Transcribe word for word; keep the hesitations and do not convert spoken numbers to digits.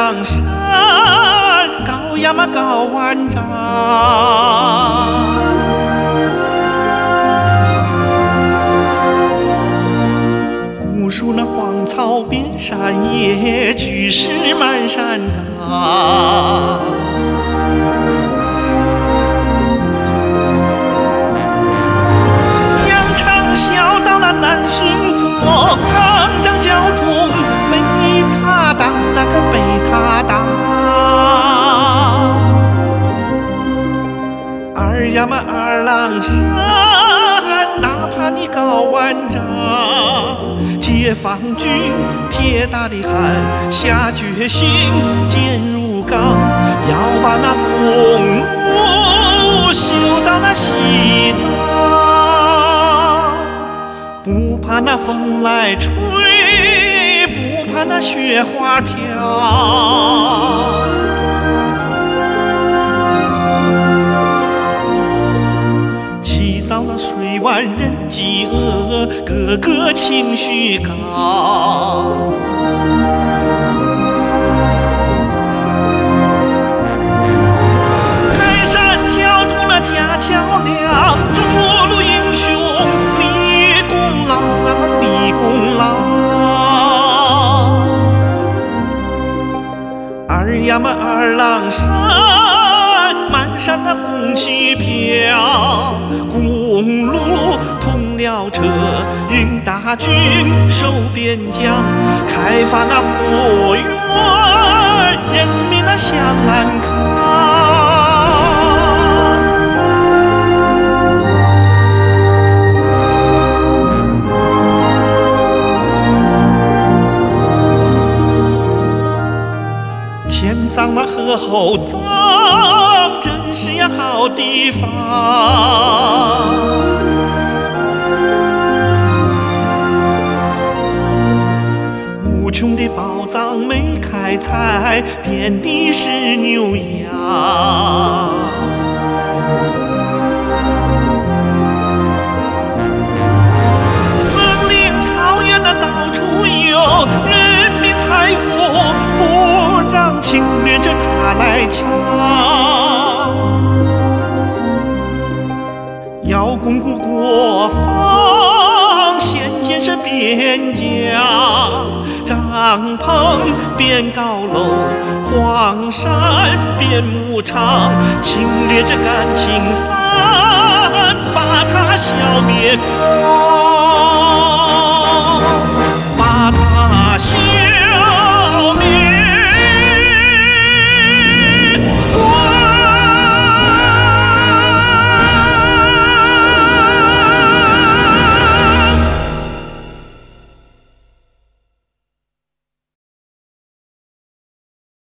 郎山，高呀嘛高万丈。古树那荒草遍山野，巨石满山岗。羊肠小道那难行走，抗争交通被他挡，那个被他挡。二呀嘛二郎山，哪怕你高万丈，解放军铁打的汉，下决心坚如钢，要把那公路修到那西藏。不怕那风来吹，不怕那雪花飘。起早了水湾人饥饿，个个情绪高。开山挑土了架桥梁，筑路英雄立功劳，立功劳。二呀嘛二郎山，满山那红旗飘，公路通了车，运大军守边疆，开发那佛园，人民那享安康。前藏那河后藏，真是呀好地方。无穷的宝藏没开采，遍地是牛羊。森林草原那到处有，人民财富不让侵略者他来抢。要巩固国防，先建设边疆。帐篷变高楼，荒山变牧场，侵略者敢侵犯，把它消灭光。